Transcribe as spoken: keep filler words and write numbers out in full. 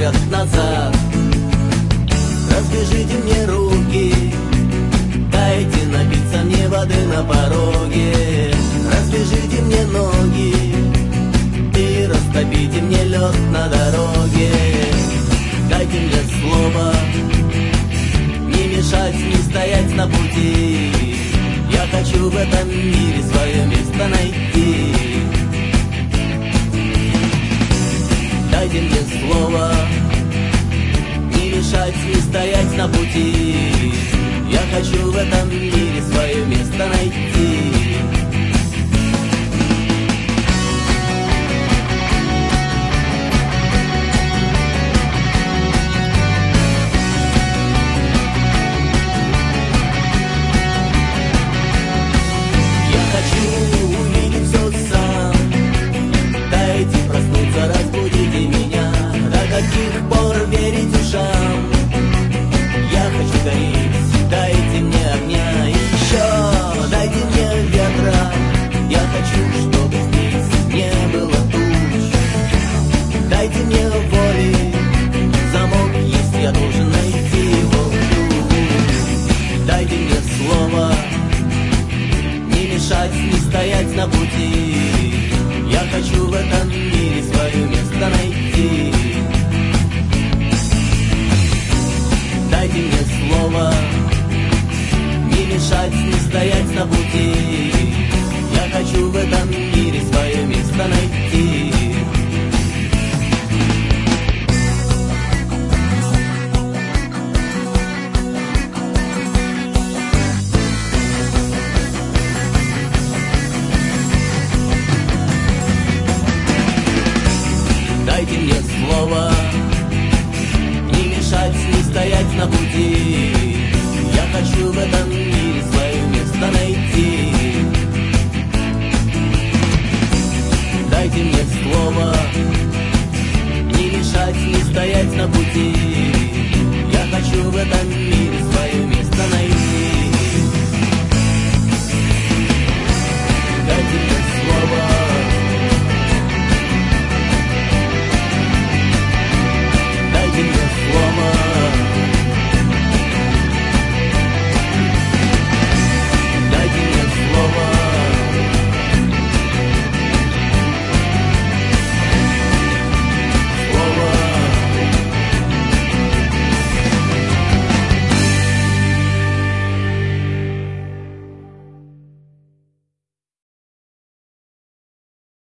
смотрят назад. Развяжите мне руки, дайте напиться мне воды на пороге. Развяжите мне ноги и растопите мне лед на дороге. Дайте мне слово не мешать, не стоять на пути. Я хочу в этом мире свое место найти. Дайте мне слово не мешать, не стоять на пути. Я хочу в этом мире свое место найти. Дайте мне огня, еще дайте мне ветра. Я хочу, чтобы здесь не было туч. Дайте мне воли, замок есть, я должен найти его ключ. Дайте мне слово не мешать, не стоять на пути. Я хочу в этом мире свое место найти. Дайте мне слово не мешать, не стоять на пути. Я хочу в этом мире свое место найти. Дайте мне слово не мешать, не стоять на пути. Я хочу в этом мире